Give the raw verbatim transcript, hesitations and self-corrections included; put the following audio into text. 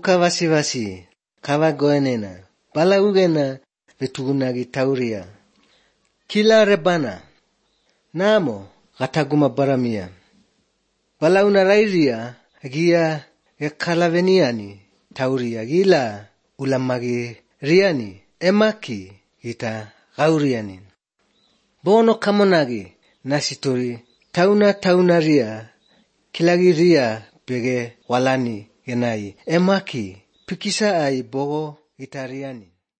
Muka wasi-wasi, kawa goenena, bala ugena vetugunagi tauria. Kila rebana, namo kataguma baramia. Bala una rairia, gia ya kalaveniani, tauria gila ulamagi riani, emaki gita gauriani. Bono kamonagi nasitori, tauna tauna ria, kilagi ria bege walani genai, emaki pikisa ai bogo gitariani.